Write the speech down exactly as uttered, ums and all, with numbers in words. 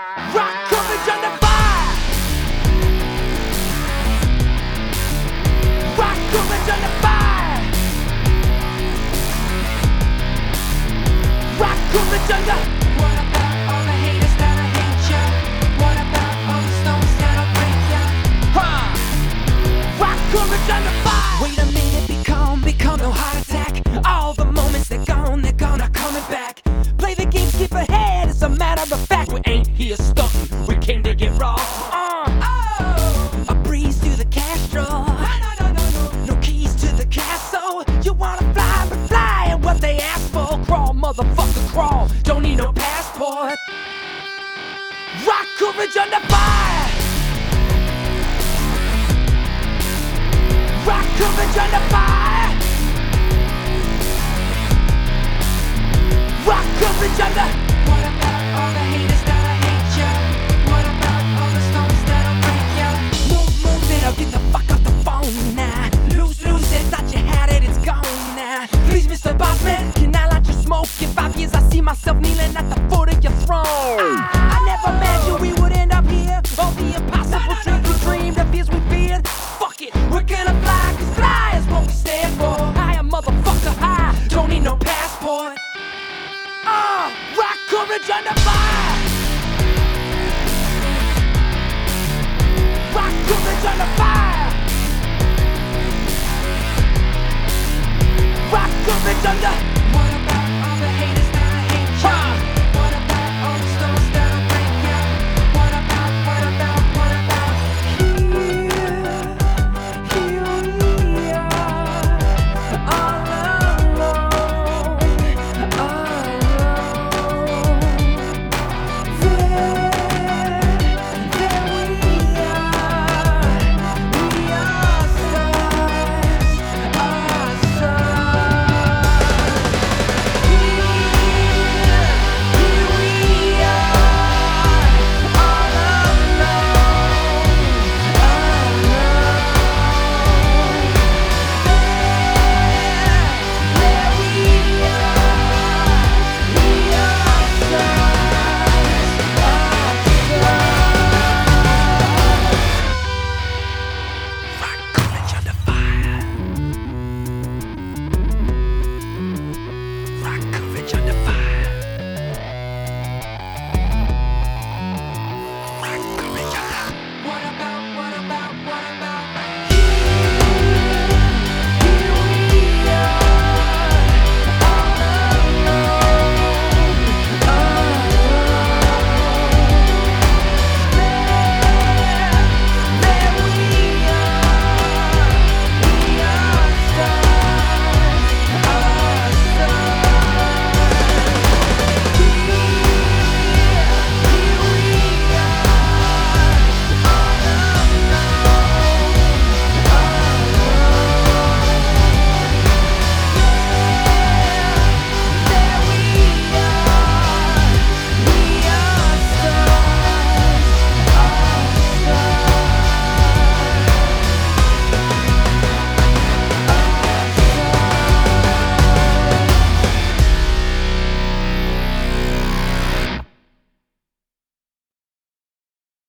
Rock coverage under fire. Rock coverage under fire. Rock coverage under. What about all the haters that'll hate ya? What about all the stones that'll break ya? Ha! Rock coverage under fire. Wait a minute, be calm, become no heart attack. All the moments they're gone, they're gone, are coming back. Play the game, skip ahead, it's a matter of fact. We ain't here stunting, we came to get raw. Uh, oh, a breeze through the Castro. No, no, no, no, no. No keys to the castle. You wanna fly, but fly, and what they ask for. Crawl, motherfucker, crawl. Don't need no passport. Rock coverage under fire. Rock coverage under fire. Rock coverage under. What about all the haters that'll hate ya? What about all the stones that'll break ya? Move, move it, or get the fuck off the phone now. Lose, lose it, thought you had it, it's gone now. Please, Mister Bossman, can I light your smoke? In five years I see myself kneeling at the foot of your throne. I, I never imagined we would end up here. All the impossible dreams we dreamed, the fears we feared. Fuck it, we're gonna fly, cause fly is what we stand for. Higher, motherfucker, high, don't need no passport. Uh, rock coverage under fire. Rock coverage under fire. Rock coverage under.